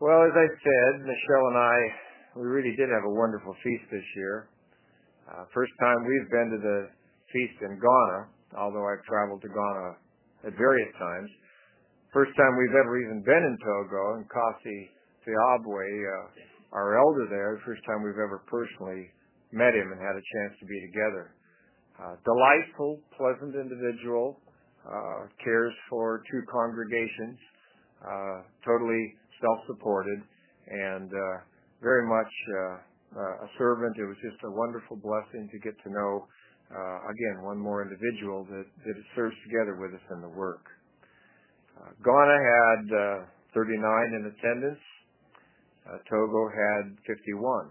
Well, as I said, Michelle and I, we really did have a wonderful feast this year. First time we've been to the feast in Ghana, although I've traveled to Ghana at various times. First time we've ever even been in Togo, and Kasi Fiabwe, our elder there, the first time we've ever personally met him and had a chance to be together. Delightful, pleasant individual, cares for two congregations, totally self-supported, and very much a servant. It was just a wonderful blessing to get to know, again, one more individual that serves together with us in the work. Ghana had 39 in attendance. Togo had 51.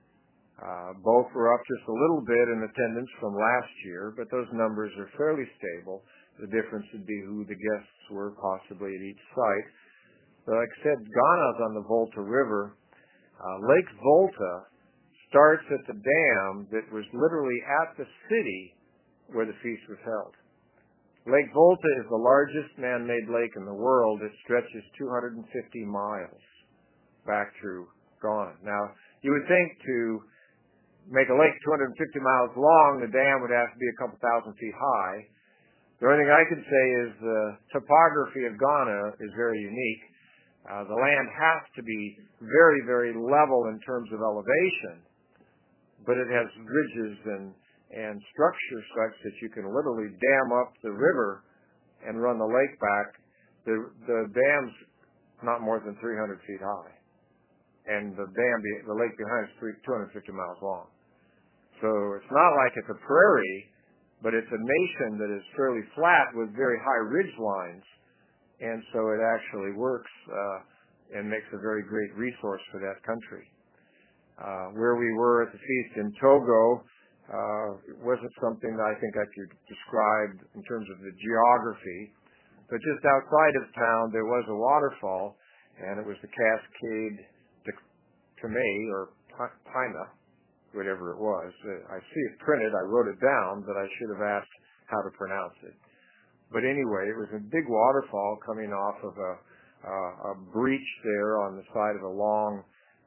Both were up just a little bit in attendance from last year, but those numbers are fairly stable. The difference would be who the guests were possibly at each site. But like I said, Ghana's on the Volta River. Lake Volta starts at the dam that was literally at the city where the feast was held. Lake Volta is the largest man-made lake in the world. It stretches 250 miles back through Ghana. Now, you would think to make a lake 250 miles long, the dam would have to be a couple thousand feet high. The only thing I can say is the topography of Ghana is very unique. The land has to be very, very level in terms of elevation, but it has ridges and structure such that you can literally dam up the river and run the lake back. The dam's not more than 300 feet high, and the lake behind is 250 miles long. So it's not like it's a prairie, but it's a nation that is fairly flat with very high ridge lines, and so it actually works and makes a very great resource for that country. Where we were at the feast in Togo, it wasn't something that I think I could describe in terms of the geography, but just outside of town there was a waterfall, and it was the Cascade de Camay, or Pina, whatever it was. I see it printed. I wrote it down, but I should have asked how to pronounce it. But anyway, it was a big waterfall coming off of a breach there on the side of a long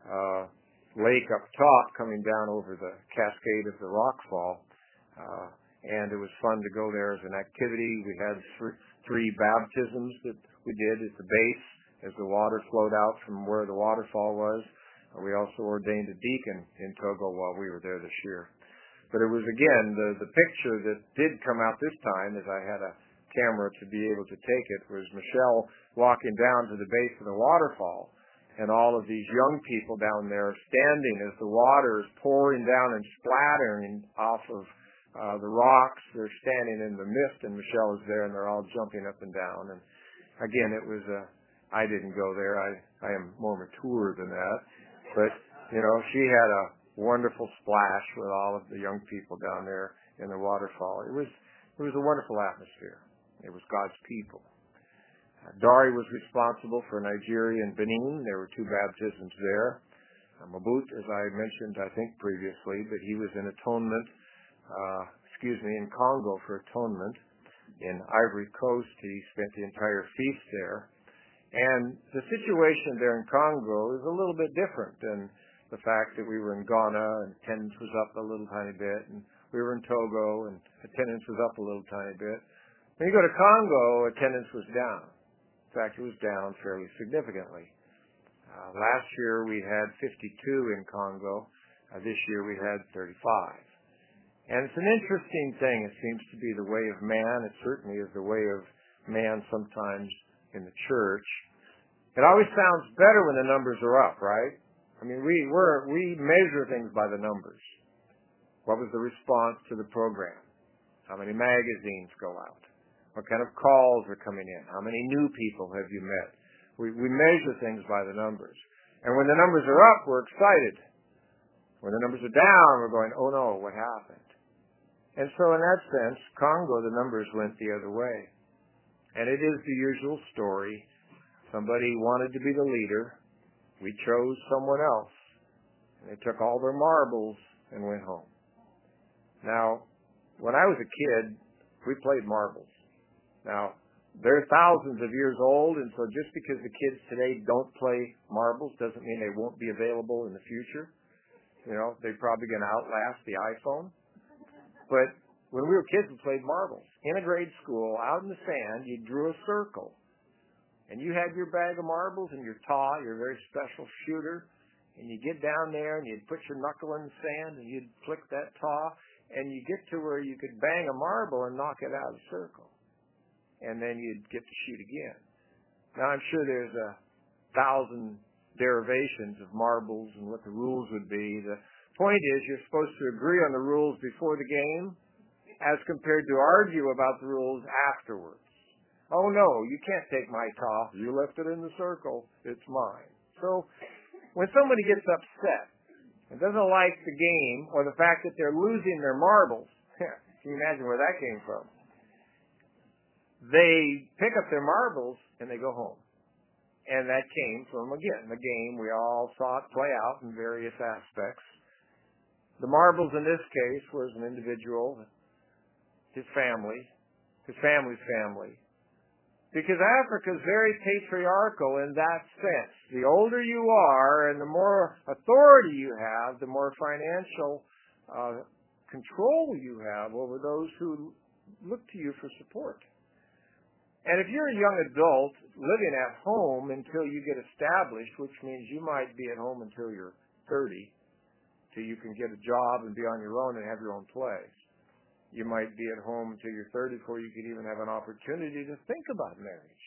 lake up top, coming down over the cascade of the rockfall. And it was fun to go there as an activity. We had three baptisms that we did at the base as the water flowed out from where the waterfall was. We also ordained a deacon in Togo while we were there this year. But it was, again, the picture that did come out this time, as I had a camera to be able to take it, was Michelle walking down to the base of the waterfall, and all of these young people down there standing as the water is pouring down and splattering off of the rocks. They're standing in the mist, and Michelle is there, and they're all jumping up and down. And again, it was I didn't go there. I am more mature than that. But, you know, she had a wonderful splash with all of the young people down there in the waterfall. It was a wonderful atmosphere. It was God's people. Dari was responsible for Nigeria and Benin. There were two baptisms there. Mabut, as I mentioned, I think previously, but he was in in Congo for atonement. In Ivory Coast, he spent the entire feast there. And the situation there in Congo is a little bit different than the fact that we were in Ghana and attendance was up a little tiny bit, and we were in Togo and attendance was up a little tiny bit. When you go to Congo, attendance was down. In fact, it was down fairly significantly. Last year we had 52 in Congo. This year we had 35. And it's an interesting thing. It seems to be the way of man. It certainly is the way of man sometimes in the church. It always sounds better when the numbers are up, right? I mean, we measure things by the numbers. What was the response to the program? How many magazines go out? What kind of calls are coming in? How many new people have you met? We measure things by the numbers. And when the numbers are up, we're excited. When the numbers are down, we're going, oh no, what happened? And so in that sense, Congo, the numbers went the other way. And it is the usual story. Somebody wanted to be the leader. We chose someone else. And they took all their marbles and went home. Now, when I was a kid, we played marbles. Now, They're thousands of years old, and so just because the kids today don't play marbles doesn't mean they won't be available in the future. They're probably going to outlast the iPhone. But when we were kids, we played marbles. In a grade school, out in the sand, you drew a circle. And you had your bag of marbles and your taw, your very special shooter. And you get down there and you'd put your knuckle in the sand and you'd flick that taw. And you get to where you could bang a marble and knock it out of the circle. And then you'd get to shoot again. Now, I'm sure there's 1,000 derivations of marbles and what the rules would be. The point is you're supposed to agree on the rules before the game as compared to argue about the rules afterwards. Oh, no, you can't take my taw. You left it in the circle. It's mine. So when somebody gets upset and doesn't like the game or the fact that they're losing their marbles, can you imagine where that came from? They pick up their marbles and they go home. And that came from, again, the game. We all saw it play out in various aspects. The marbles in this case was an individual, his family's family. Because Africa is very patriarchal in that sense. The older you are and the more authority you have, the more financial control you have over those who look to you for support. And if you're a young adult living at home until you get established, which means you might be at home until you're 30, till you can get a job and be on your own and have your own place. You might be at home until you're 30 before you could even have an opportunity to think about marriage.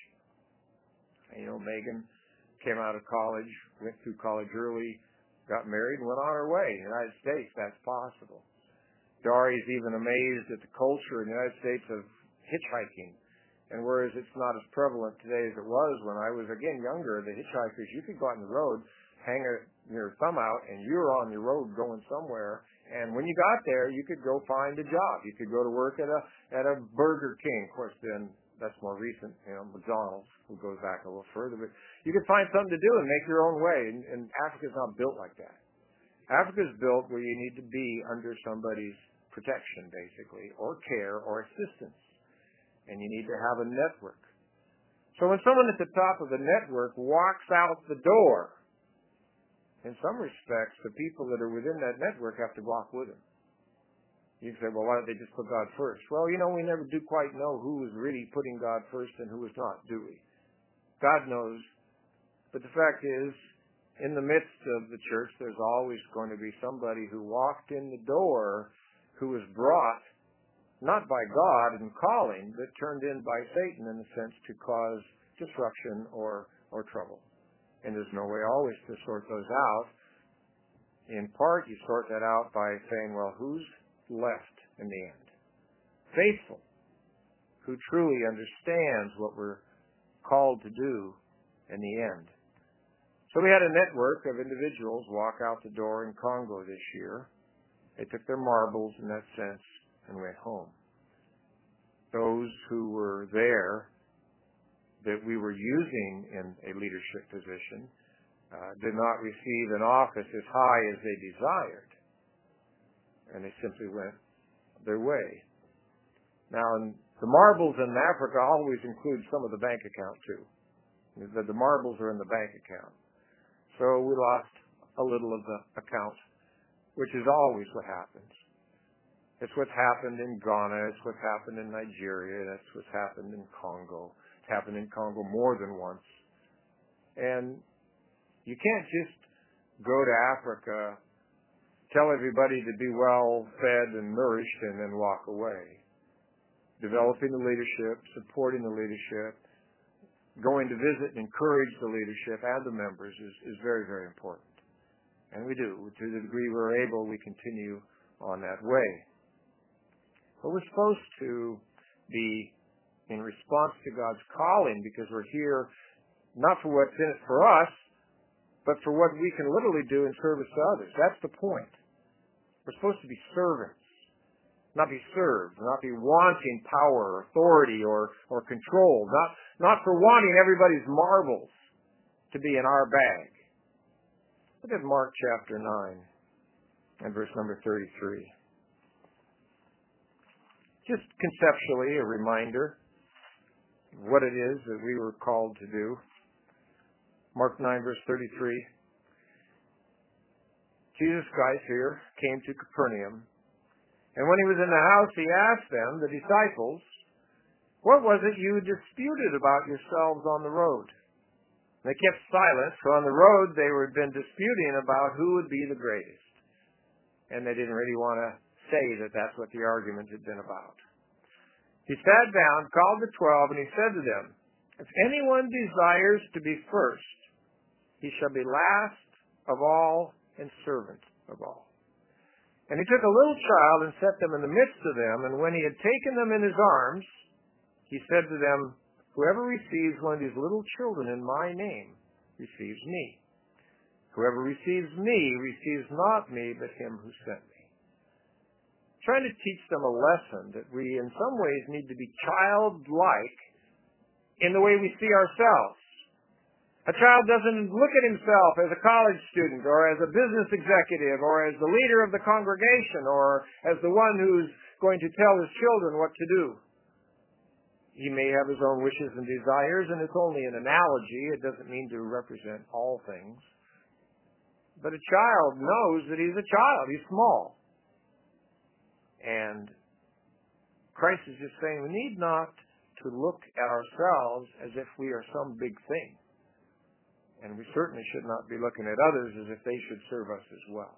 And, Megan came out of college, went through college early, got married, and went on her way. In the United States, that's possible. Dari's even amazed at the culture in the United States of hitchhiking. And whereas it's not as prevalent today as it was when I was, again, younger, the hitchhikers, you could go out on the road, hang your thumb out, and you were on your road going somewhere. And when you got there, you could go find a job. You could go to work at a Burger King. Of course, then that's more recent, McDonald's, who goes back a little further. But you could find something to do and make your own way. And Africa's not built like that. Africa's built where you need to be under somebody's protection, basically, or care or assistance. And you need to have a network. So when someone at the top of the network walks out the door, in some respects, the people that are within that network have to walk with him. You can say, well, why don't they just put God first? Well, we never do quite know who is really putting God first and who is not, do we? God knows. But the fact is, in the midst of the church, there's always going to be somebody who walked in the door who was brought not by God in calling, but turned in by Satan in a sense to cause disruption or trouble. And there's no way always to sort those out. In part, you sort that out by saying, well, who's left in the end? Faithful, who truly understands what we're called to do in the end. So we had a network of individuals walk out the door in Congo this year. They took their marbles in that sense and went home. Those who were there that we were using in a leadership position did not receive an office as high as they desired, and they simply went their way. Now, the marbles in Africa always include some of the bank account, too. The marbles are in the bank account. So we lost a little of the account, which is always what happens. It's what's happened in Ghana. It's what's happened in Nigeria. That's what's happened in Congo. It's happened in Congo more than once. And you can't just go to Africa, tell everybody to be well fed and nourished, and then walk away. Developing the leadership, supporting the leadership, going to visit and encourage the leadership and the members is very, very important. And we do. To the degree we're able, we continue on that way. But we're supposed to be in response to God's calling because we're here not for what's in it for us, but for what we can literally do in service to others. That's the point. We're supposed to be servants, not be served, not be wanting power, authority, or control, not for wanting everybody's marbles to be in our bag. Look at Mark chapter 9 and verse number 33. Just conceptually, a reminder. what it is that we were called to do. Mark 9, verse 33. Jesus Christ here came to Capernaum, and when he was in the house, he asked them, the disciples, "What was it you disputed about yourselves on the road?" They kept silent, for on the road they had been disputing about who would be the greatest. And they didn't really want to say that that's what the argument had been about. He sat down, called the 12, and he said to them, "If anyone desires to be first, he shall be last of all and servant of all." And he took a little child and set them in the midst of them, and when he had taken them in his arms, he said to them, "Whoever receives one of these little children in my name receives me. Whoever receives me receives not me, but him who sent me." Trying to teach them a lesson that we in some ways need to be childlike in the way we see ourselves. A child doesn't look at himself as a college student or as a business executive or as the leader of the congregation or as the one who's going to tell his children what to do. He may have his own wishes and desires, and it's only an analogy. It doesn't mean to represent all things. But a child knows that he's a child. He's small. And Christ is just saying we need not to look at ourselves as if we are some big thing. And we certainly should not be looking at others as if they should serve us as well.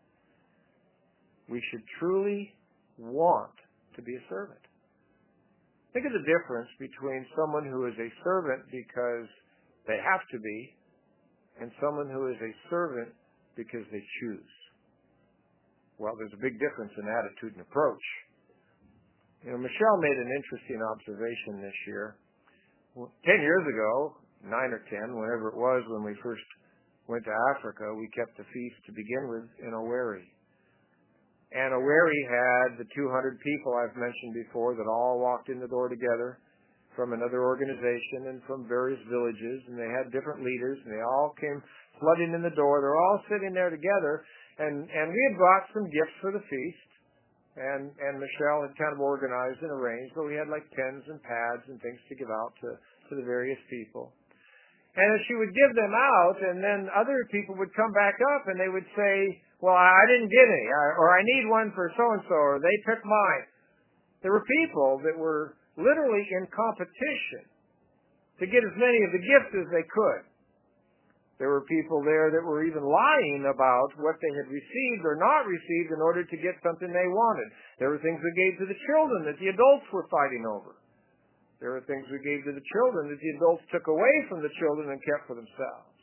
We should truly want to be a servant. Think of the difference between someone who is a servant because they have to be and someone who is a servant because they choose. Well, there's a big difference in attitude and approach. Michelle made an interesting observation this year. 10 years ago, 9 or 10, whenever it was when we first went to Africa, we kept the feast to begin with in Owerri. And Owerri had the 200 people I've mentioned before that all walked in the door together from another organization and from various villages, and they had different leaders, and they all came flooding in the door. They're all sitting there together, and we had brought some gifts for the feast, and Michelle had kind of organized and arranged, but we had like pens and pads and things to give out to the various people. And as she would give them out, and then other people would come back up and they would say, "Well, I didn't get any," or "I need one for so-and-so," or "They took mine." There were people that were literally in competition to get as many of the gifts as they could. There were people there that were even lying about what they had received or not received in order to get something they wanted. There were things we gave to the children that the adults were fighting over. There were things we gave to the children that the adults took away from the children and kept for themselves.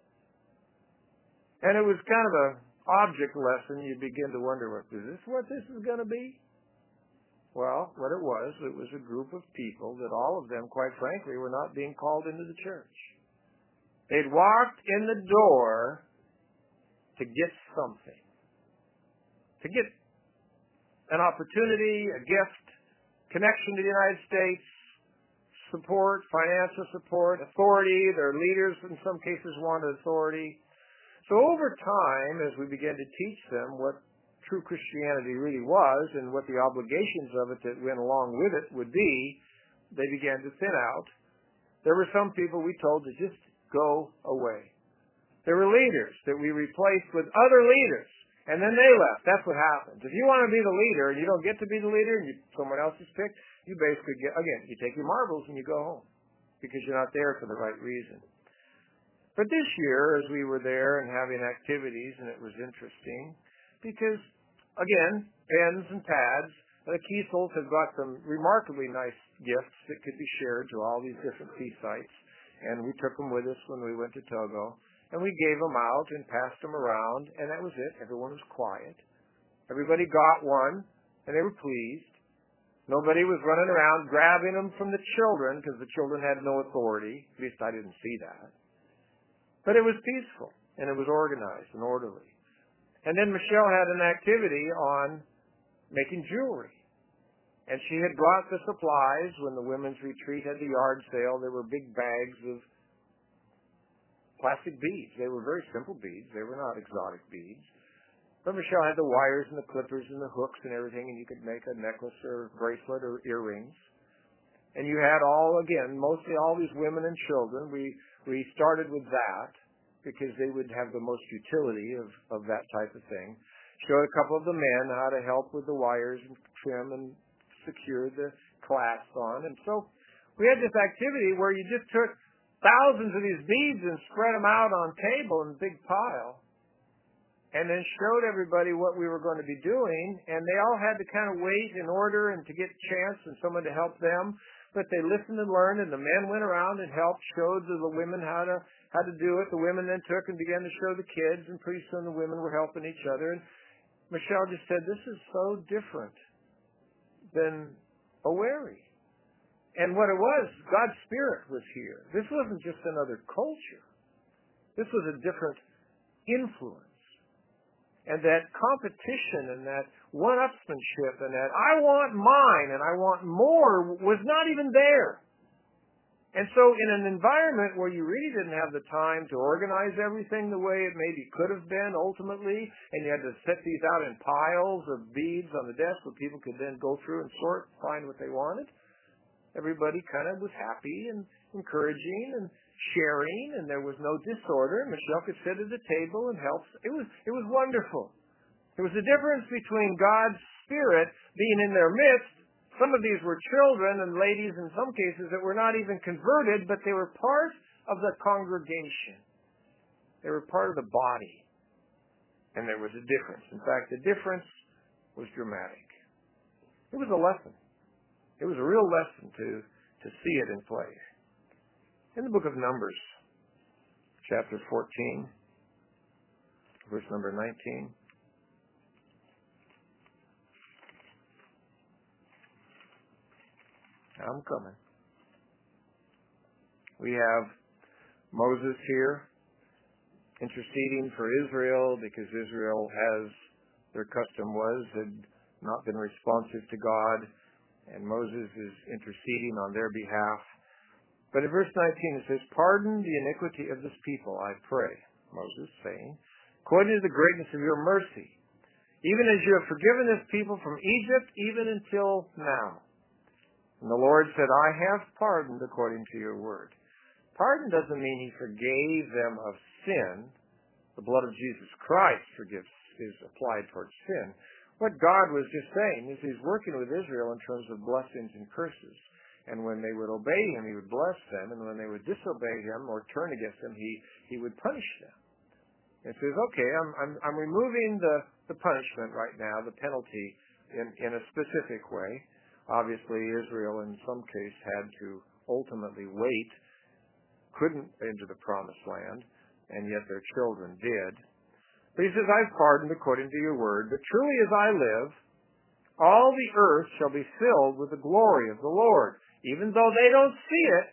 And it was kind of an object lesson. You begin to wonder, is this what this is going to be? Well, what it was a group of people that all of them, quite frankly, were not being called into the church. They'd walked in the door to get something, to get an opportunity, a gift, connection to the United States, support, financial support, authority. Their leaders, in some cases, wanted authority. So over time, as we began to teach them what true Christianity really was and what the obligations of it that went along with it would be, they began to thin out. There were some people we told to just go away. There were leaders that we replaced with other leaders, and then they left. That's what happens. If you want to be the leader and you don't get to be the leader and someone else is picked, you basically you take your marbles and you go home because you're not there for the right reason. But this year, as we were there and having activities, and it was interesting because, again, pens and pads, the Kiesels had got some remarkably nice gifts that could be shared to all these different feast sites. And we took them with us when we went to Togo. And we gave them out and passed them around, and that was it. Everyone was quiet. Everybody got one, and they were pleased. Nobody was running around grabbing them from the children because the children had no authority. At least I didn't see that. But it was peaceful, and it was organized and orderly. And then Michelle had an activity on making jewelry. And she had brought the supplies when the women's retreat had the yard sale. There were big bags of plastic beads. They were very simple beads. They were not exotic beads. But Michelle had the wires and the clippers and the hooks and everything, and you could make a necklace or bracelet or earrings. And you had mostly all these women and children. We started with that because they would have the most utility of that type of thing. Showed a couple of the men how to help with the wires and trim and secure the clasps on. And so we had this activity where you just took thousands of these beads and spread them out on a table in a big pile, and then showed everybody what we were going to be doing, and they all had to kind of wait in order and to get a chance and someone to help them. But they listened and learned, and the men went around and helped, showed the women how to do it. The women then took and began to show the kids, and pretty soon the women were helping each other. And Michelle just said, this is so different than Oweri. And what it was, God's Spirit was here. This wasn't just another culture. This was a different influence. And that competition and that one-upsmanship and that I want mine and I want more was not even there. And so in an environment where you really didn't have the time to organize everything the way it maybe could have been ultimately, and you had to set these out in piles of beads on the desk where people could then go through and sort, find what they wanted, everybody kind of was happy and encouraging and sharing, and there was no disorder. Michelle could sit at the table and help. It was wonderful. There was a difference between God's Spirit being in their midst. Some of these were children and ladies in some cases that were not even converted, but they were part of the congregation. They were part of the body. And there was a difference. In fact, the difference was dramatic. It was a lesson. It was a real lesson to see it in play. In the book of Numbers, chapter 14, verse number 19. I'm coming. We have Moses here interceding for Israel because Israel, as their custom was, had not been responsive to God, and Moses is interceding on their behalf. But in verse 19 it says, "Pardon the iniquity of this people, I pray," Moses saying, "according to the greatness of your mercy, even as you have forgiven this people from Egypt, even until now." And the Lord said, "I have pardoned according to your word." Pardon doesn't mean he forgave them of sin. The blood of Jesus Christ is applied towards sin. What God was just saying is he's working with Israel in terms of blessings and curses. And when they would obey him, he would bless them. And when they would disobey him or turn against him, he would punish them. And says, okay, I'm removing the punishment right now, the penalty, in a specific way. Obviously, Israel in some case had to ultimately wait, couldn't enter the promised land, and yet their children did. But he says, "I've pardoned according to your word, but truly as I live, all the earth shall be filled with the glory of the Lord. Even though they don't see it,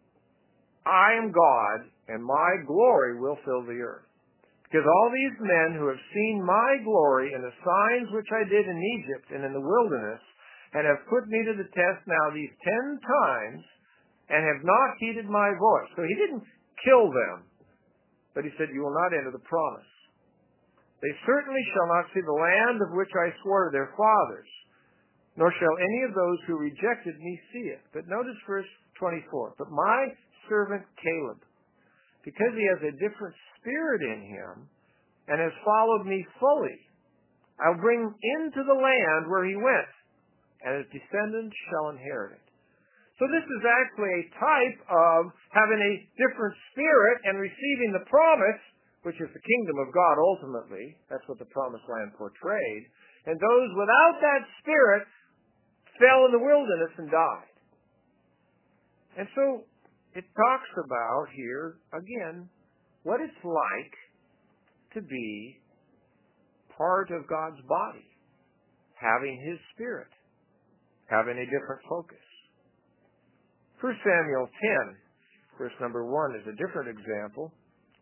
I am God, and my glory will fill the earth. Because all these men who have seen my glory and the signs which I did in Egypt and in the wilderness, and have put me to the test now these 10 times, and have not heeded my voice." So he didn't kill them, but he said, "You will not enter the promise. They certainly shall not see the land of which I swore to their fathers, nor shall any of those who rejected me see it." But notice verse 24. "But my servant Caleb, because he has a different spirit in him, and has followed me fully, I'll bring into the land where he went, and his descendants shall inherit it." So this is actually a type of having a different spirit and receiving the promise, which is the kingdom of God ultimately. That's what the promised land portrayed. And those without that spirit fell in the wilderness and died. And so it talks about here, again, what it's like to be part of God's body, having his spirit, having a different focus. 1 Samuel 10, verse number 1 is a different example.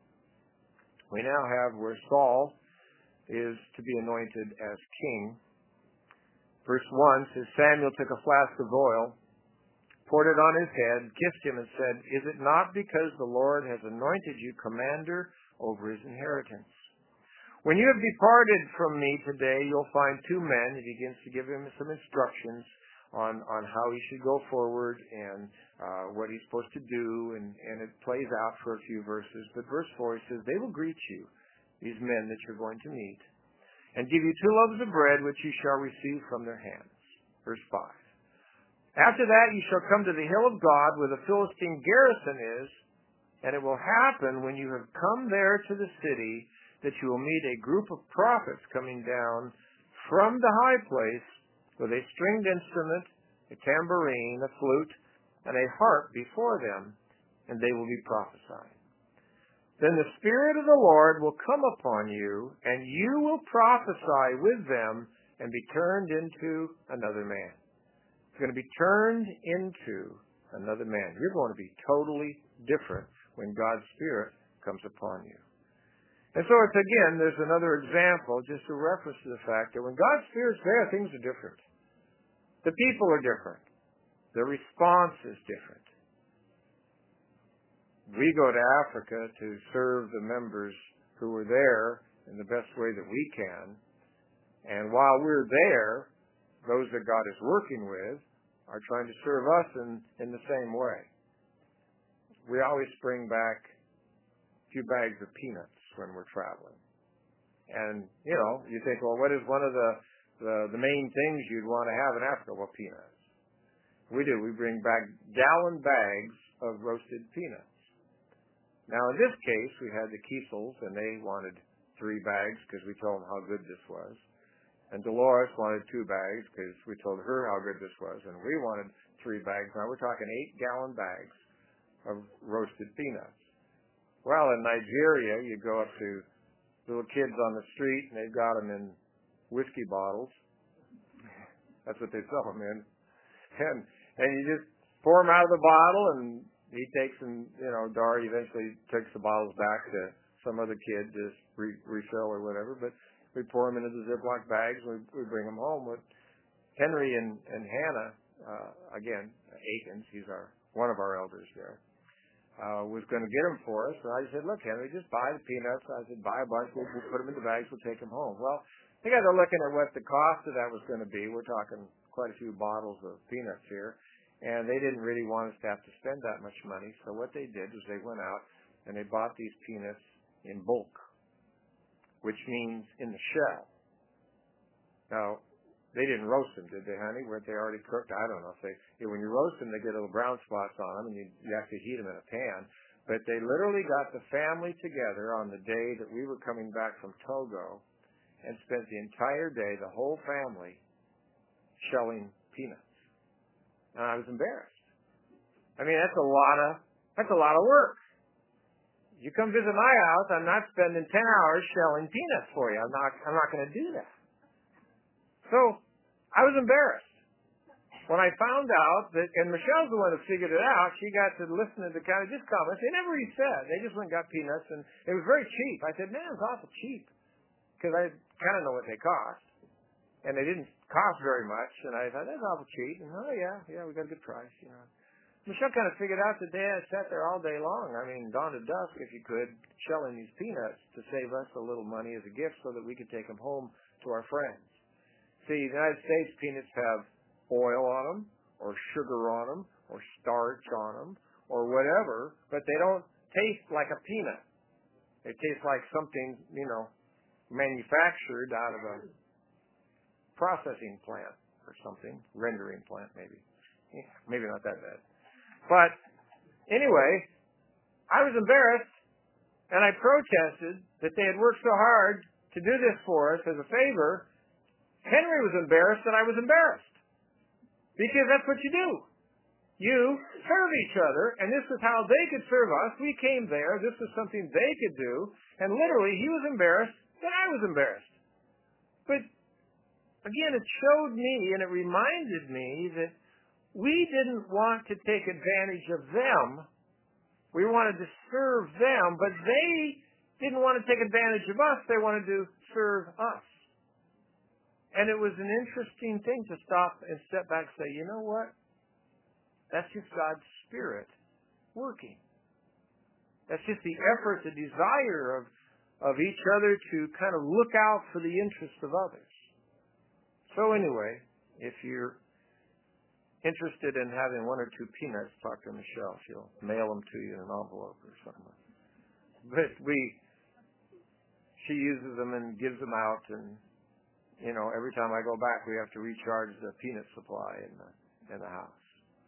We now have where Saul is to be anointed as king. Verse 1 says, "Samuel took a flask of oil, poured it on his head, kissed him, and said, 'Is it not because the Lord has anointed you commander over his inheritance? When you have departed from me today, you'll find 2 men,'" he begins to give him some instructions, on how he should go forward and what he's supposed to do, and it plays out for a few verses. But verse 4, he says, they will greet you, these men that you're going to meet, and give you 2 loaves of bread, which you shall receive from their hands. Verse 5. After that you shall come to the hill of God, where the Philistine garrison is, and it will happen when you have come there to the city that you will meet a group of prophets coming down from the high place with a stringed instrument, a tambourine, a flute, and a harp before them, and they will be prophesying. Then the Spirit of the Lord will come upon you, and you will prophesy with them and be turned into another man. It's going to be turned into another man. You're going to be totally different when God's Spirit comes upon you. And so it's, again, there's another example, just a reference to the fact that when God's Spirit's there, things are different. The people are different. The response is different. We go to Africa to serve the members who are there in the best way that we can. And while we're there, those that God is working with are trying to serve us in the same way. We always bring back a few bags of peanuts when we're traveling. And, you think, well, what is one of the main things you'd want to have in Africa? Well, peanuts. We do. We bring back gallon bags of roasted peanuts. Now, in this case, we had the Kiesels, and they wanted 3 bags because we told them how good this was. And Dolores wanted 2 bags because we told her how good this was. And we wanted 3 bags. Now, we're talking 8-gallon bags of roasted peanuts. Well, in Nigeria, you go up to little kids on the street, and they've got them in whiskey bottles. That's what they sell them in. And you just pour them out of the bottle, and he takes them, Dari eventually takes the bottles back to some other kid to refill or whatever. But we pour them into the Ziploc bags, and we bring them home. With Henry and Hannah, again, Aikens, he's one of our elders there, was going to get them for us. And I said, look, Henry, just buy the peanuts. I said, buy a bunch. We'll put them in the bags. We'll take them home. Well, you guys are looking at what the cost of that was going to be. We're talking quite a few bottles of peanuts here. And they didn't really want us to have to spend that much money. So what they did was they went out and they bought these peanuts in bulk, which means in the shell. Now, they didn't roast them, did they, honey? Weren't they already cooked? I don't know. When you roast them, they get little brown spots on them, and you have to heat them in a pan. But they literally got the family together on the day that we were coming back from Togo and spent the entire day, the whole family, shelling peanuts. And I was embarrassed. I mean, that's a lot of work. You come visit my house, I'm not spending 10 hours shelling peanuts for you. I'm not going to do that. So I was embarrassed when I found out that, and Michelle's the one who figured it out. She got to listen to the kind of just comments. They never even said. They just went and got peanuts, and it was very cheap. I said, man, it's awful cheap, because I kind of know what they cost. And they didn't cost very much, and I thought, that's awful cheap. And, oh, yeah, we got a good price, Michelle kind of figured out that they had sat there all day long, dawn to dusk, if you could, shelling these peanuts to save us a little money as a gift so that we could take them home to our friends. See, the United States peanuts have oil on them, or sugar on them, or starch on them, or whatever, but they don't taste like a peanut. They taste like something, manufactured out of a processing plant or something, rendering plant maybe. Maybe not that bad. But anyway, I was embarrassed, and I protested that they had worked so hard to do this for us as a favor. Henry was embarrassed that I was embarrassed, because that's what you do. You serve each other, and this is how they could serve us. We came there. This was something they could do, and literally he was embarrassed that I was embarrassed. But again, it showed me, and it reminded me that we didn't want to take advantage of them. We wanted to serve them, but they didn't want to take advantage of us. They wanted to serve us. And it was an interesting thing to stop and step back and say, you know what? That's just God's Spirit working. That's just the effort, the desire of each other to kind of look out for the interests of others. So anyway, if you're interested in having one or two peanuts, talk to Michelle. She'll mail them to you in an envelope or something. But she uses them and gives them out, and every time I go back, we have to recharge the peanut supply in the house.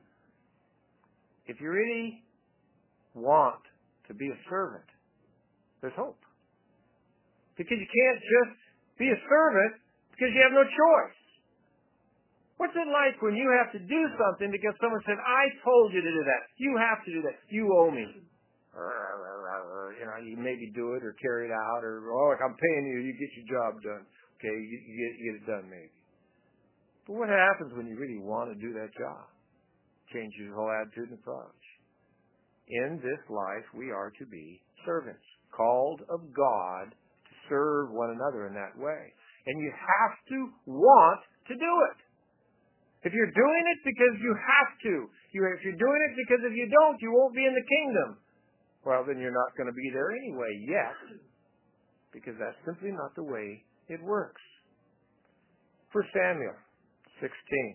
If you really want to be a servant, there's hope. Because you can't just be a servant because you have no choice. What's it like when you have to do something because someone said, I told you to do that. You have to do that. You owe me. You maybe do it or carry it out or, I'm paying you. You get your job done. Okay, you get it done maybe. But what happens when you really want to do that job? Changes your whole attitude and approach. In this life, we are to be servants, called of God to serve one another in that way. And you have to want to do it. If you're doing it because you have to, if you're doing it because if you don't, you won't be in the kingdom. Well, then you're not going to be there anyway yet, because that's simply not the way it works. 1 Samuel 16,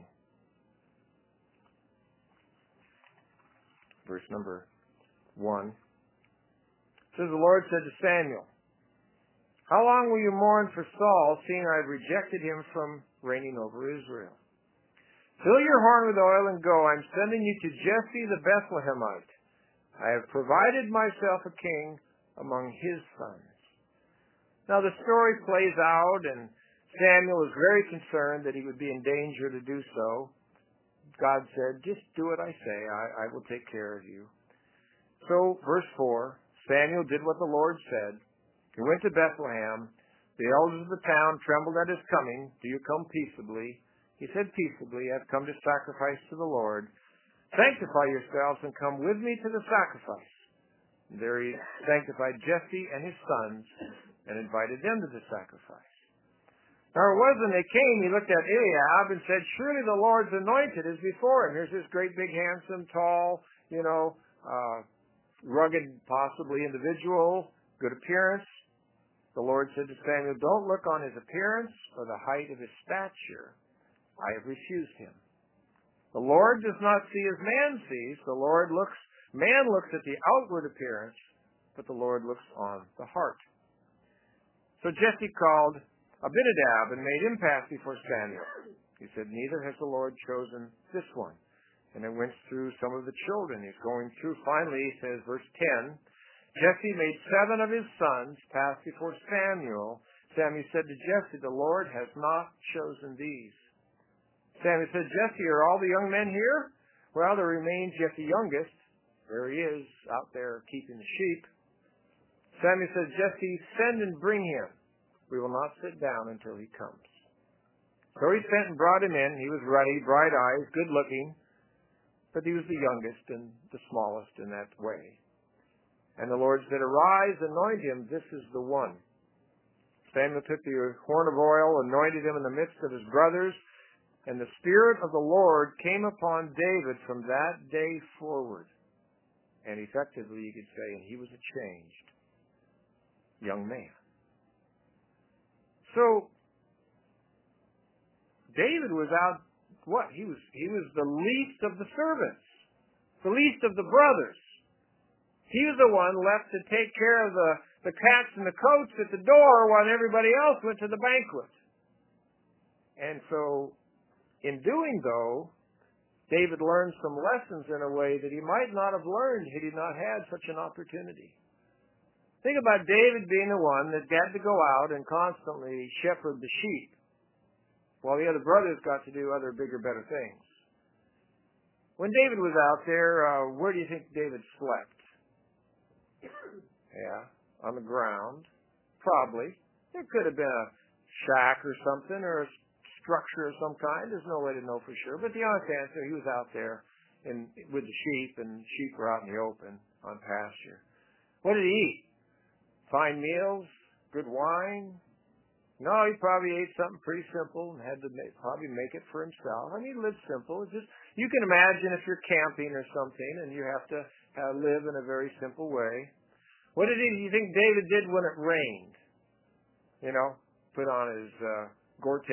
verse number 1. It says, the Lord said to Samuel, how long will you mourn for Saul, seeing I have rejected him from reigning over Israel? Fill your horn with oil and go. I'm sending you to Jesse the Bethlehemite. I have provided myself a king among his sons. Now the story plays out, and Samuel is very concerned that he would be in danger to do so. God said, just do what I say. I will take care of you. So, verse 4, Samuel did what the Lord said. He went to Bethlehem. The elders of the town trembled at his coming. Do you come peaceably? He said peaceably, I've come to sacrifice to the Lord. Sanctify yourselves and come with me to the sacrifice. And there he sanctified Jesse and his sons and invited them to the sacrifice. Now it was when they came, he looked at Eliab and said, surely the Lord's anointed is before him. Here's this great big handsome, tall, rugged possibly individual, good appearance. The Lord said to Samuel, don't look on his appearance or the height of his stature. I have refused him. The Lord does not see as man sees. Man looks at the outward appearance, but the Lord looks on the heart. So Jesse called Abinadab and made him pass before Samuel. He said, neither has the Lord chosen this one. And it went through some of the children. He's going through. Finally, he says, verse 10, Jesse made 7 of his sons pass before Samuel. Samuel said to Jesse, the Lord has not chosen these. Samuel said, Jesse, are all the young men here? Well, there remains yet the youngest. There he is, out there keeping the sheep. Samuel said, Jesse, send and bring him. We will not sit down until he comes. So he sent and brought him in. He was ruddy, bright eyes, good looking, but he was the youngest and the smallest in that way. And the Lord said, arise, anoint him. This is the one. Samuel took the horn of oil, anointed him in the midst of his brothers, and the Spirit of the Lord came upon David from that day forward. And effectively, you could say, and he was a changed young man. So, David was out, what? He was the least of the servants, the least of the brothers. He was the one left to take care of the cats and the coats at the door while everybody else went to the banquet. And so, in doing though, David learned some lessons in a way that he might not have learned had he not had such an opportunity. Think about David being the one that had to go out and constantly shepherd the sheep, while the other brothers got to do other bigger, better things. When David was out there, where do you think David slept? Yeah, on the ground. Probably. There could have been a shack or something, or a structure of some kind. There's no way to know for sure. But the honest answer, he was out there with the sheep, and sheep were out in the open on pasture. What did he eat? Fine meals? Good wine? No, he probably ate something pretty simple and had to probably make it for himself. I mean, he lived simple. It's just, you can imagine if you're camping or something and you have to live in a very simple way. What did you think David did when it rained? Put on his Gore-Tex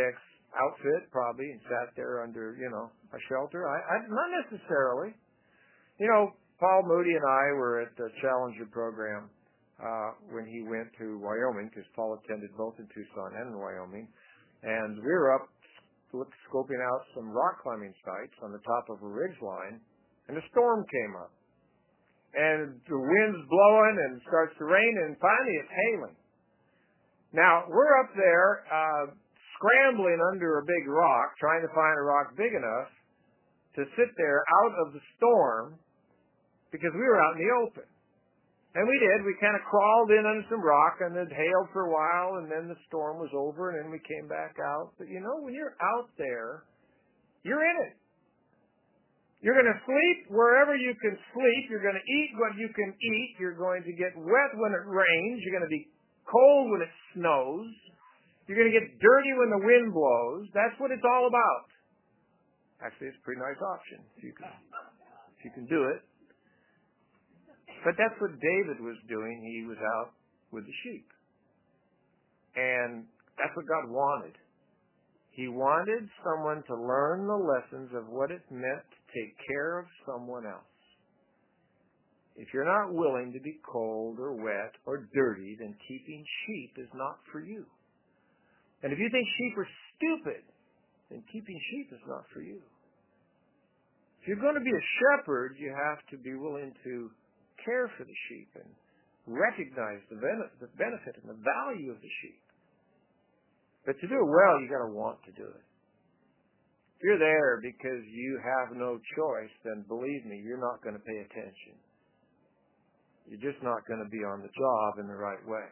outfit probably and sat there under, a shelter. Not necessarily. Paul Moody and I were at the Challenger program when he went to Wyoming, because Paul attended both in Tucson and in Wyoming. And we were up scoping out some rock climbing sites on the top of a ridge line, and a storm came up. And the wind's blowing and it starts to rain, and finally it's hailing. Now, we're up there scrambling under a big rock, trying to find a rock big enough to sit there out of the storm, because we were out in the open. And we did. We kind of crawled in under some rock, and it hailed for a while, and then the storm was over, and then we came back out. But when you're out there, you're in it. You're going to sleep wherever you can sleep. You're going to eat what you can eat. You're going to get wet when it rains. You're going to be cold when it snows. You're going to get dirty when the wind blows. That's what it's all about. Actually, it's a pretty nice option if you can do it. But that's what David was doing. He was out with the sheep. And that's what God wanted. He wanted someone to learn the lessons of what it meant to take care of someone else. If you're not willing to be cold or wet or dirty, then keeping sheep is not for you. And if you think sheep are stupid, then keeping sheep is not for you. If you're going to be a shepherd, you have to be willing to care for the sheep and recognize the benefit and the value of the sheep. But to do it well, you got to want to do it. If you're there because you have no choice, then believe me, you're not going to pay attention. You're just not going to be on the job in the right way.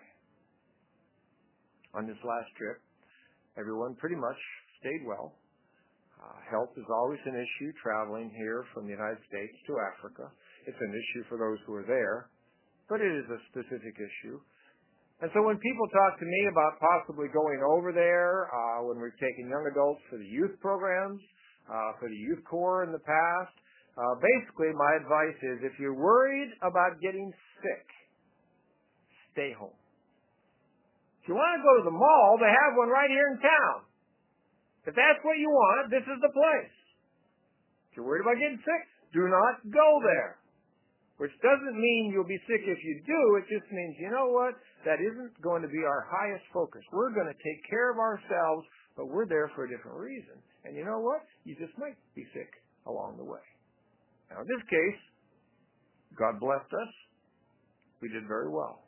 On this last trip, everyone pretty much stayed well. Health is always an issue traveling here from the United States to Africa. It's an issue for those who are there, but it is a specific issue. And so when people talk to me about possibly going over there, when we've taken young adults for the youth programs, for the youth corps in the past, basically my advice is if you're worried about getting sick, stay home. If you want to go to the mall, they have one right here in town. If that's what you want, this is the place. If you're worried about getting sick, do not go there. Which doesn't mean you'll be sick if you do. It just means, you know what? That isn't going to be our highest focus. We're going to take care of ourselves, but we're there for a different reason. And you know what? You just might be sick along the way. Now, in this case, God blessed us. We did very well.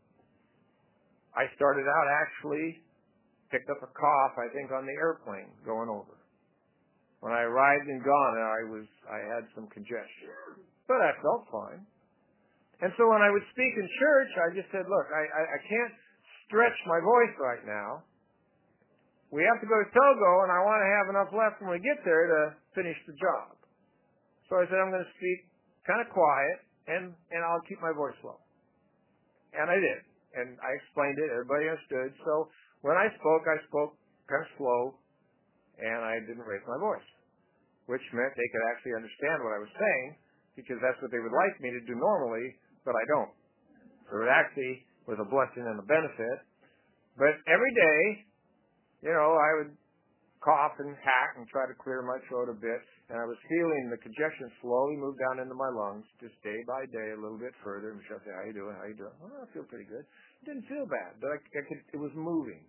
I started out actually, picked up a cough, I think, on the airplane going over. When I arrived in Ghana, I had some congestion. But I felt fine. And so when I would speak in church, I just said, look, I can't stretch my voice right now. We have to go to Togo, and I want to have enough left when we get there to finish the job. So I said, I'm going to speak kind of quiet, and I'll keep my voice low. And I did. And I explained it. Everybody understood. So when I spoke kind of slow, and I didn't raise my voice, which meant they could actually understand what I was saying, because that's what they would like me to do normally, but I don't. So it actually was a blessing and a benefit. But every day, I would cough and hack and try to clear my throat a bit, and I was feeling the congestion slowly move down into my lungs, just day by day, a little bit further. And Michelle said, how you doing? How you doing? Well, I feel pretty good. It didn't feel bad, but it was moving.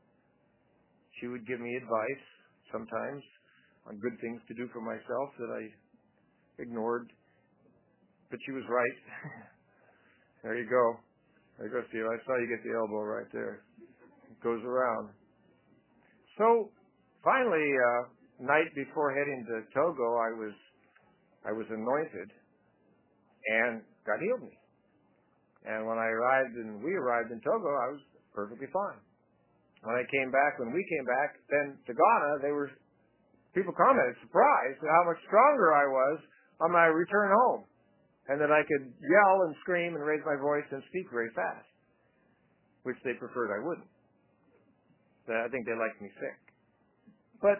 She would give me advice sometimes on good things to do for myself that I ignored. But she was right. There you go. There you go, Steve. I saw you get the elbow right there. It goes around. So, finally, night before heading to Togo, I was anointed, and God healed me. And when we arrived in Togo, I was perfectly fine. When we came back, then to Ghana, people commented, surprised at how much stronger I was on my return home. And that I could yell and scream and raise my voice and speak very fast, which they preferred I wouldn't. I think they liked me sick. But,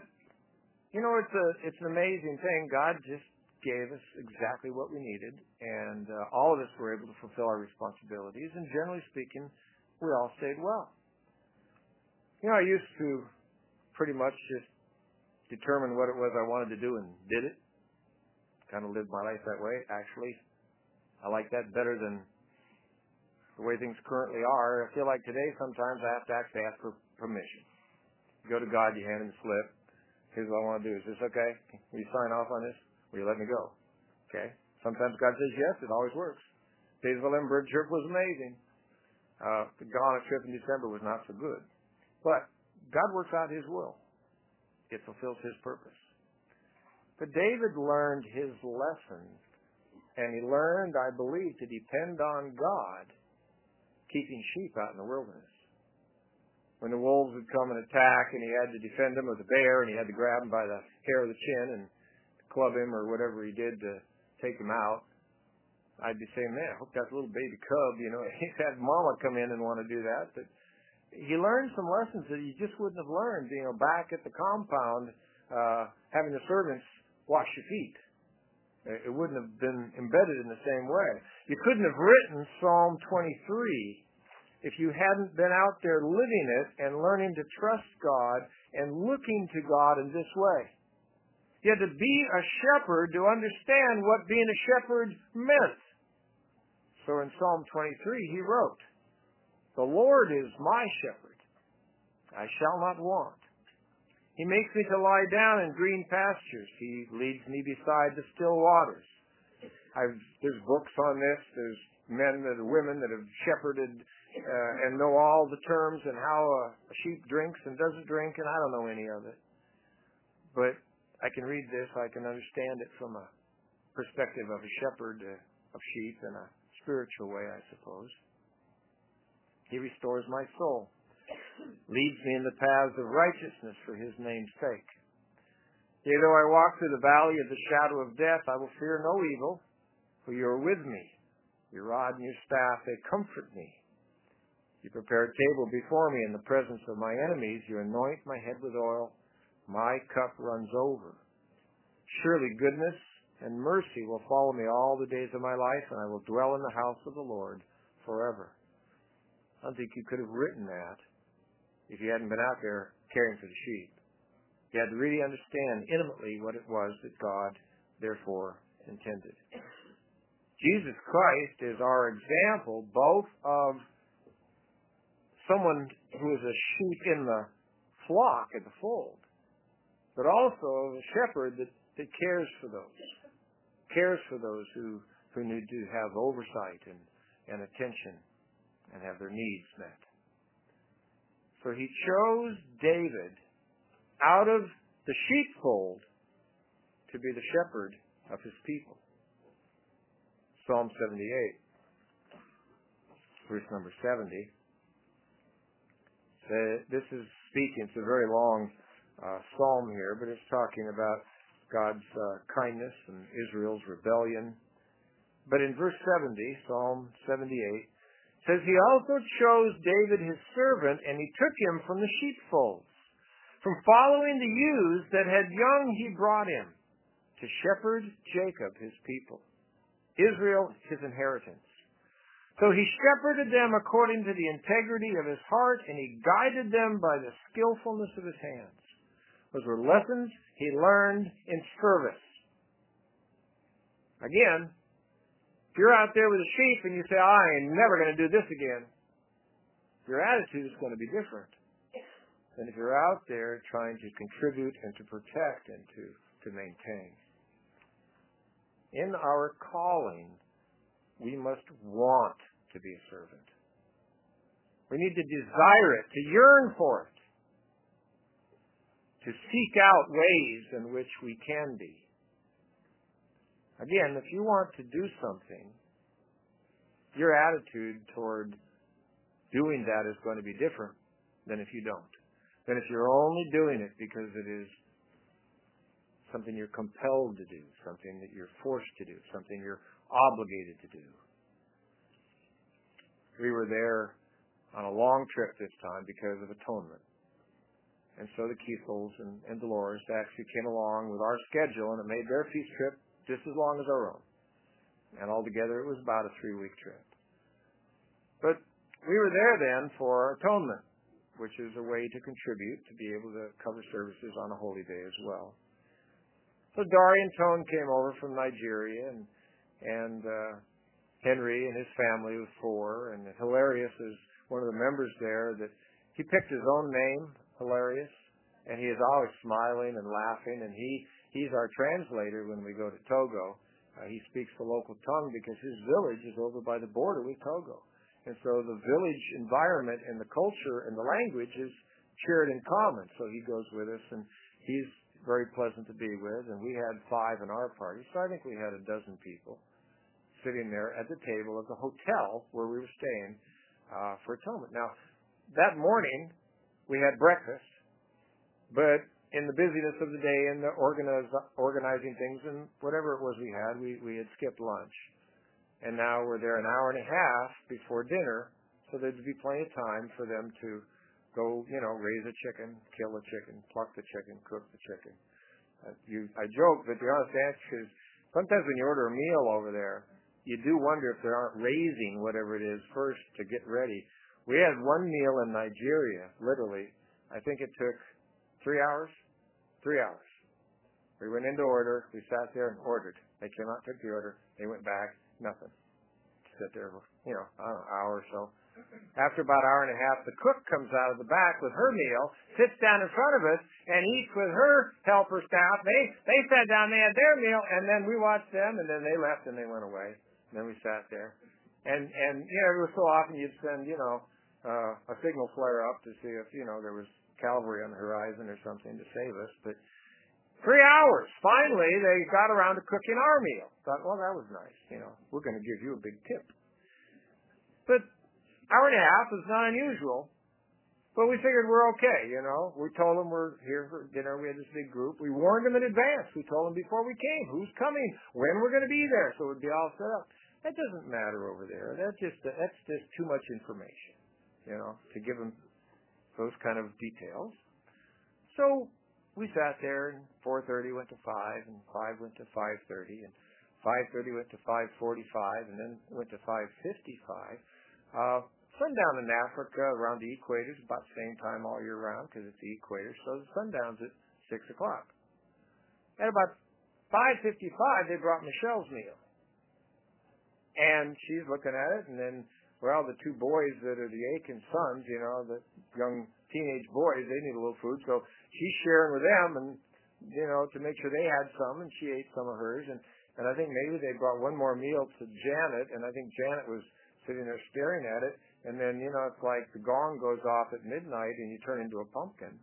it's an amazing thing. God just gave us exactly what we needed, and all of us were able to fulfill our responsibilities, and generally speaking, we all stayed well. I used to pretty much just determined what it was I wanted to do and did it. Kind of lived my life that way, actually. I like that better than the way things currently are. I feel like today sometimes I have to actually ask for permission. You go to God, you hand him a slip. Here's what I want to do. Is this okay? Will you sign off on this? Will you let me go? Okay? Sometimes God says yes. It always works. Days of the Limburg trip was amazing. The Ghana trip in December was not so good. But God works out his will. It fulfills his purpose. But David learned his lesson, and he learned, I believe, to depend on God keeping sheep out in the wilderness. When the wolves would come and attack, and he had to defend them, or the bear, and he had to grab him by the hair of the chin and club him or whatever he did to take him out, I'd be saying, man, I hope that's a little baby cub, He's had mama come in and want to do that. But he learned some lessons that he just wouldn't have learned, back at the compound, having the servants wash your feet. It wouldn't have been embedded in the same way. You couldn't have written Psalm 23 if you hadn't been out there living it and learning to trust God and looking to God in this way. You had to be a shepherd to understand what being a shepherd meant. So in Psalm 23 he wrote, "The Lord is my shepherd. I shall not want. He makes me to lie down in green pastures. He leads me beside the still waters." There's books on this. There's men and women that have shepherded and know all the terms and how a sheep drinks and doesn't drink, and I don't know any of it. But I can read this. I can understand it from a perspective of a shepherd of sheep in a spiritual way, I suppose. He restores my soul, leads me in the paths of righteousness for his name's sake. Yea, though I walk through the valley of the shadow of death, I will fear no evil, for you are with me. Your rod and your staff, they comfort me. You prepare a table before me in the presence of my enemies. You anoint my head with oil. My cup runs over. Surely goodness and mercy will follow me all the days of my life, and I will dwell in the house of the Lord forever. I don't think you could have written that if you hadn't been out there caring for the sheep. You had to really understand intimately what it was that God, therefore, intended. Jesus Christ is our example both of someone who is a sheep in the flock, in the fold, but also of a shepherd that cares for those who need to have oversight and attention and have their needs met. So he chose David out of the sheepfold to be the shepherd of his people. Psalm 78, verse number 70. This is speaking, it's a very long psalm here, but it's talking about God's kindness and Israel's rebellion. But in verse 70, Psalm 78, it says, "He also chose David his servant, and he took him from the sheepfolds. From following the ewes that had young he brought him, to shepherd Jacob his people, Israel his inheritance. So he shepherded them according to the integrity of his heart, and he guided them by the skillfulness of his hands." Those were lessons he learned in service. Again, if you're out there with a sheep and you say, "I ain't never going to do this again," your attitude is going to be different than if you're out there trying to contribute and to protect and to maintain. In our calling, we must want to be a servant. We need to desire it, to yearn for it, to seek out ways in which we can be. Again, if you want to do something, your attitude toward doing that is going to be different than if you don't. Than if you're only doing it because it is something you're compelled to do, something that you're forced to do, something you're obligated to do. We were there on a long trip this time because of atonement. And so the Kiesels and Dolores actually came along with our schedule, and it made their feast trip just as long as our own. And altogether it was about a 3-week trip. But we were there then for atonement, which is a way to contribute to be able to cover services on a holy day as well. So Dari and Tone came over from Nigeria, and Henry and his family was 4, and Hilarious is one of the members there that he picked his own name, Hilarious, and he is always smiling and laughing, and he's our translator when we go to Togo. He speaks the local tongue because his village is over by the border with Togo. And so the village environment and the culture and the language is shared in common. So he goes with us, and he's very pleasant to be with. And we had 5 in our party, so I think we had a dozen people sitting there at the table of the hotel where we were staying for atonement. Now, that morning we had breakfast, but in the busyness of the day and the organizing things and whatever it was we had skipped lunch. And now we're there an hour and a half before dinner, so there'd be plenty of time for them to go, raise a chicken, kill a chicken, pluck the chicken, cook the chicken. I joke, but the honest answer is sometimes when you order a meal over there, you do wonder if they aren't raising whatever it is first to get ready. We had one meal in Nigeria, literally. I think it took 3 hours. 3 hours. We went into order. We sat there and ordered. They came out, took the order. They went back. Nothing. Sit there for, I don't know, an hour or so. After about an hour and a half, the cook comes out of the back with her meal, sits down in front of us, and eats with her helper staff. They sat down, they had their meal, and then we watched them, and then they left and they went away. And then we sat there. And every so often you'd send, a signal flare up to see if, there was cavalry on the horizon or something to save us. But 3 hours. Finally, they got around to cooking our meal. Thought, well, that was nice. We're going to give you a big tip. But hour and a half is not unusual. But we figured we're okay, We told them we're here for dinner. We had this big group. We warned them in advance. We told them before we came who's coming, when we're going to be there, so it would be all set up. That doesn't matter over there. That's just too much information, to give them those kind of details. So we sat there, and 4:30 went to 5, and 5 went to 5:30, and 5:30 went to 5:45, and then went to 5:55. Sundown in Africa around the equator is about the same time all year round because it's the equator, so the sundown's at 6 o'clock. At about 5:55, they brought Michelle's meal. And she's looking at it, and then, the 2 boys that are the Aiken sons, the young teenage boys, they need a little food, so she's sharing with them, and, to make sure they had some, and she ate some of hers, and I think maybe they brought one more meal to Janet, and I think Janet was sitting there staring at it, and then, it's like the gong goes off at midnight, and you turn into a pumpkin.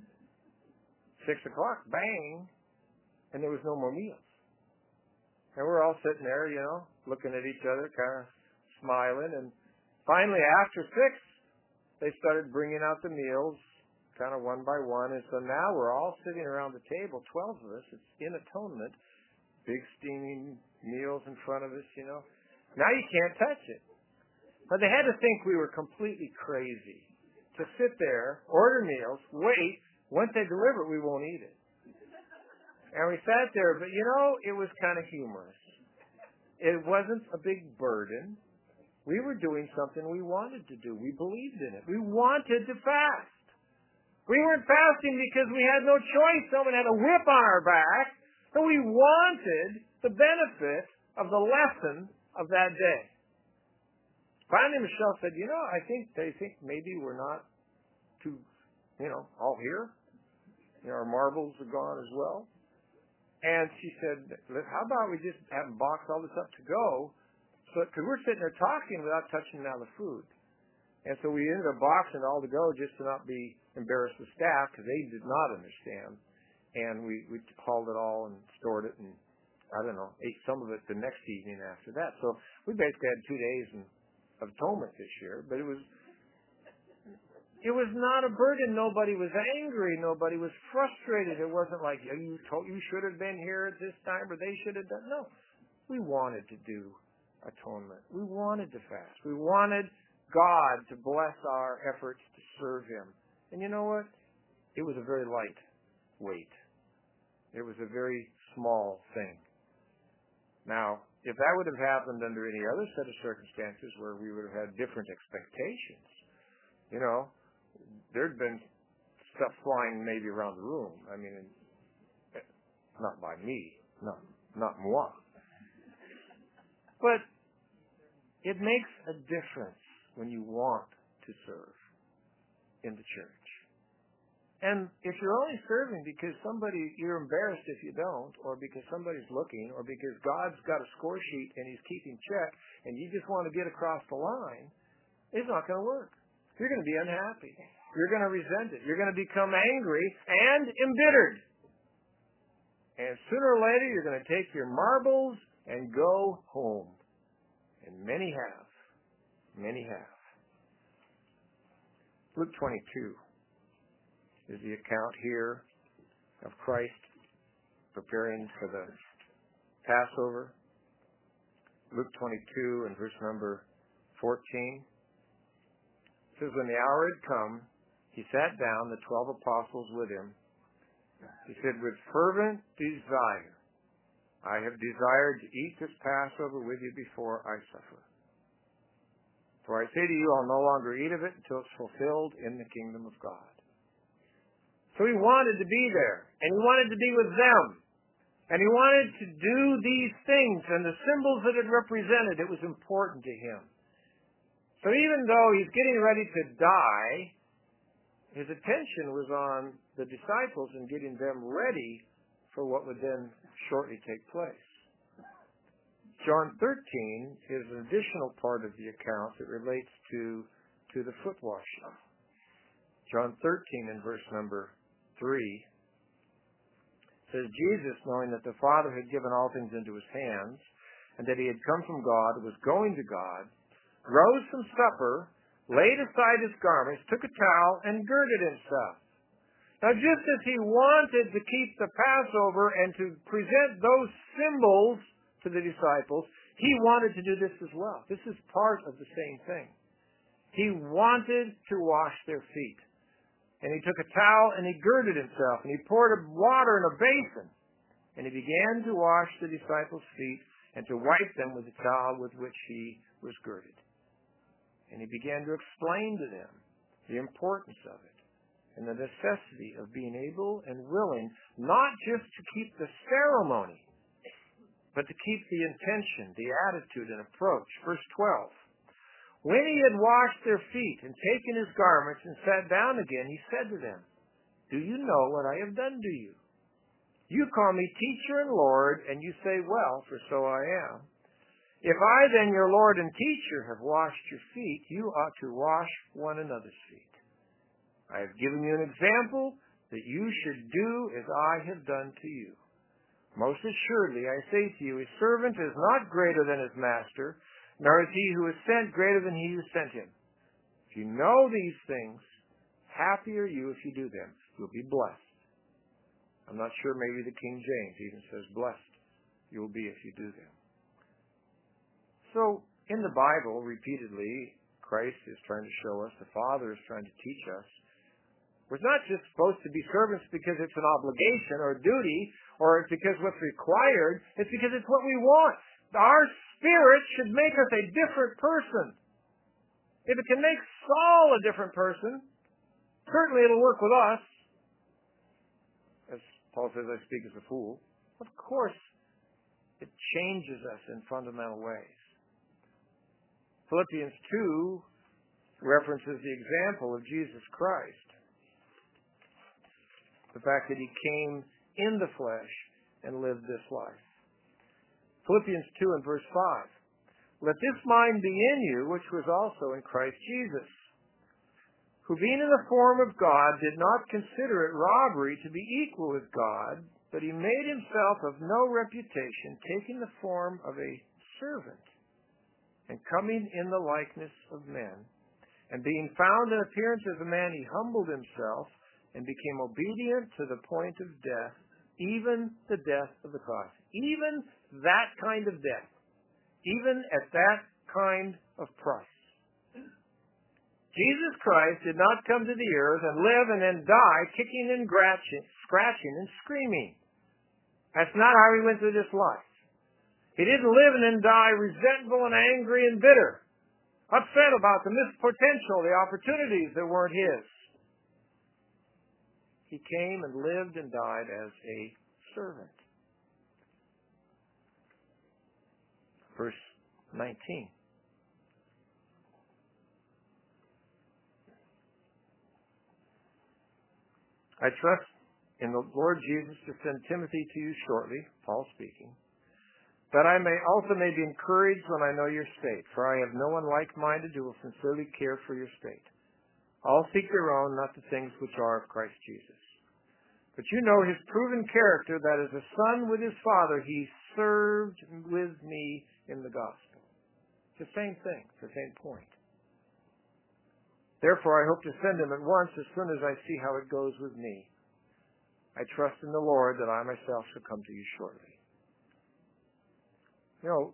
6 o'clock, bang, and there was no more meals. And we're all sitting there, looking at each other, kind of smiling. And finally, after 6, they started bringing out the meals, kind of one by one. And so now we're all sitting around the table, 12 of us. It's in atonement, big steaming meals in front of us, Now you can't touch it. But they had to think we were completely crazy to sit there, order meals, wait. Once they deliver it, we won't eat it. And we sat there, but it was kind of humorous. It wasn't a big burden. We were doing something we wanted to do. We believed in it. We wanted to fast. We weren't fasting because we had no choice. Someone had a whip on our back. So we wanted the benefit of the lesson of that day. Finally, Michelle said, they think maybe we're not too, all here. Our marbles are gone as well. And she said, how about we just have them box all this up to go? Because we're sitting there talking without touching now the food. And so we ended up boxing it all to go just to not be embarrassed with staff because they did not understand. And we hauled it all and stored it and, ate some of it the next evening after that. So we basically had 2 days of atonement this year. But it was not a burden. Nobody was angry. Nobody was frustrated. It wasn't like, you should have been here at this time or they should have done. No. We wanted to do atonement. We wanted to fast. We wanted God to bless our efforts to serve Him. And you know what? It was a very light weight. It was a very small thing. Now, if that would have happened under any other set of circumstances where we would have had different expectations, there'd been stuff flying maybe around the room. I mean, not by me, not moi. But it makes a difference when you want to serve in the church. And if you're only serving because you're embarrassed if you don't, or because somebody's looking, or because God's got a score sheet and He's keeping check, and you just want to get across the line, it's not going to work. You're going to be unhappy. You're going to resent it. You're going to become angry and embittered. And sooner or later, you're going to take your marbles and go home. And many have. Many have. Luke 22 is the account here of Christ preparing for the Passover. Luke 22 and verse number 14. It says, when the hour had come, He sat down, the 12 apostles with Him. He said, with fervent desire, I have desired to eat this Passover with you before I suffer. For I say to you, I'll no longer eat of it until it's fulfilled in the kingdom of God. So He wanted to be there, and He wanted to be with them. And He wanted to do these things, and the symbols that it represented, it was important to Him. So even though He's getting ready to die, His attention was on the disciples and getting them ready for what would then shortly take place. John 13 is an additional part of the account that relates to the foot washing. John 13 in verse number 3 says, Jesus, knowing that the Father had given all things into His hands, and that He had come from God and was going to God, rose from supper, laid aside His garments, took a towel, and girded Himself. Now, just as He wanted to keep the Passover and to present those symbols to the disciples, He wanted to do this as well. This is part of the same thing. He wanted to wash their feet. And He took a towel and He girded Himself, and He poured water in a basin, and He began to wash the disciples' feet and to wipe them with the towel with which He was girded. And He began to explain to them the importance of it and the necessity of being able and willing not just to keep the ceremony, but to keep the intention, the attitude, and approach. Verse 12. When He had washed their feet and taken His garments and sat down again, He said to them, do you know what I have done to you? You call me teacher and Lord, and you say, well, for so I am. If I then, your Lord and teacher, have washed your feet, you ought to wash one another's feet. I have given you an example that you should do as I have done to you. Most assuredly, I say to you, a servant is not greater than his master, nor is he who is sent greater than he who sent him. If you know these things, happy are you if you do them. You'll be blessed. I'm not sure, maybe the King James even says, blessed you'll be if you do them. So, in the Bible, repeatedly, Christ is trying to show us, the Father is trying to teach us, we're not just supposed to be servants because it's an obligation or a duty, or it's because what's required, it's because it's what we want. Our spirit should make us a different person. If it can make Saul a different person, certainly it'll work with us. As Paul says, I speak as a fool. Of course, it changes us in fundamental ways. Philippians 2 references the example of Jesus Christ. The fact that He came in the flesh and lived this life. Philippians 2 and verse 5. Let this mind be in you, which was also in Christ Jesus, who being in the form of God did not consider it robbery to be equal with God, but He made Himself of no reputation, taking the form of a servant, and coming in the likeness of men. And being found in appearance as a man, He humbled Himself and became obedient to the point of death, even the death of the cross. Even that kind of death. Even at that kind of price. Jesus Christ did not come to the earth and live and then die kicking and scratching and screaming. That's not how He went through this life. He didn't live and then die resentful and angry and bitter, upset about the missed potential, the opportunities that weren't His. He came and lived and died as a servant. Verse 19. I trust in the Lord Jesus to send Timothy to you shortly, Paul speaking, that I also may be encouraged when I know your state, for I have no one like-minded who will sincerely care for your state. All seek their own, not the things which are of Christ Jesus. But you know his proven character, that as a son with his father, he served with me in the gospel. It's the same thing, it's the same point. Therefore, I hope to send him at once as soon as I see how it goes with me. I trust in the Lord that I myself shall come to you shortly. You know,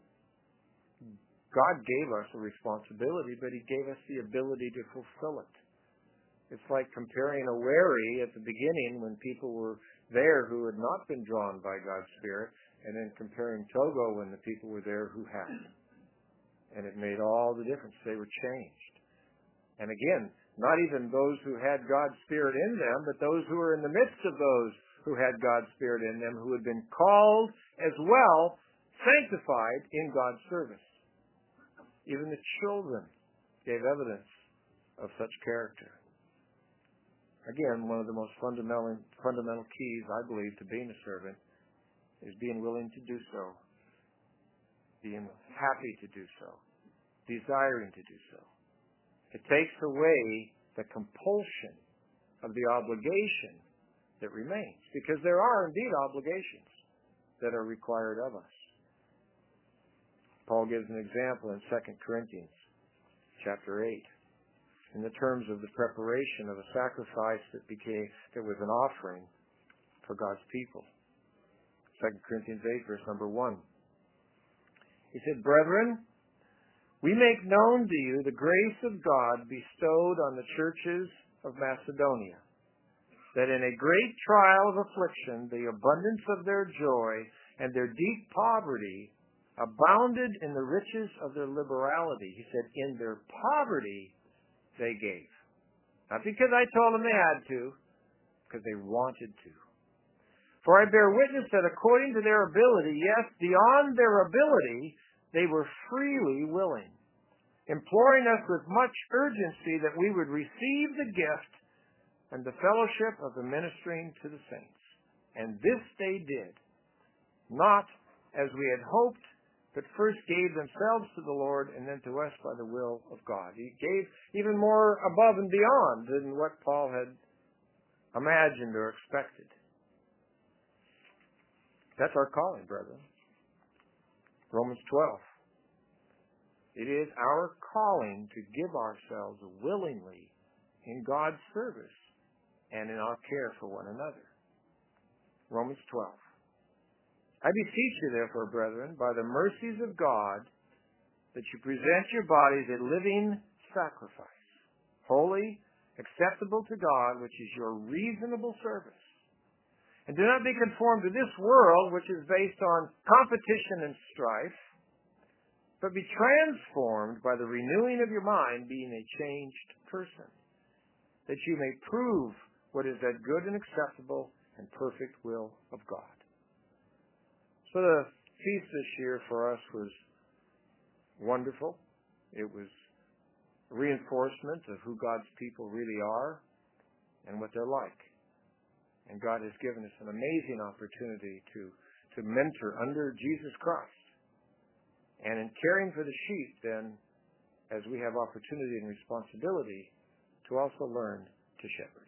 God gave us a responsibility, but he gave us the ability to fulfill it. It's like comparing a wherry at the beginning when people were there who had not been drawn by God's Spirit, and then comparing Togo when the people were there who had. And it made all the difference. They were changed. And again, not even those who had God's Spirit in them, but those who were in the midst of those who had God's Spirit in them, who had been called as well, sanctified in God's service. Even the children gave evidence of such character. Again, one of the most fundamental keys, I believe, to being a servant is being willing to do so, being happy to do so, desiring to do so. It takes away the compulsion of the obligation that remains, because there are indeed obligations that are required of us. Paul gives an example in 2 Corinthians chapter 8. In the terms of the preparation of a sacrifice that was an offering for God's people. 2 Corinthians 8, verse number 1. He said, Brethren, we make known to you the grace of God bestowed on the churches of Macedonia, that in a great trial of affliction, the abundance of their joy and their deep poverty abounded in the riches of their liberality. He said, in their poverty, they gave. Not because I told them they had to, because they wanted to. For I bear witness that according to their ability, yes, beyond their ability, they were freely willing, imploring us with much urgency that we would receive the gift and the fellowship of the ministering to the saints. And this they did, not as we had hoped, but first gave themselves to the Lord and then to us by the will of God. He gave even more above and beyond than what Paul had imagined or expected. That's our calling, brethren. Romans 12. It is our calling to give ourselves willingly in God's service and in our care for one another. Romans 12. I beseech you, therefore, brethren, by the mercies of God, that you present your bodies a living sacrifice, holy, acceptable to God, which is your reasonable service. And do not be conformed to this world, which is based on competition and strife, but be transformed by the renewing of your mind, being a changed person, that you may prove what is that good and acceptable and perfect will of God. So the feast this year for us was wonderful. It was a reinforcement of who God's people really are and what they're like. And God has given us an amazing opportunity to mentor under Jesus Christ. And in caring for the sheep, then, as we have opportunity and responsibility, to also learn to shepherd.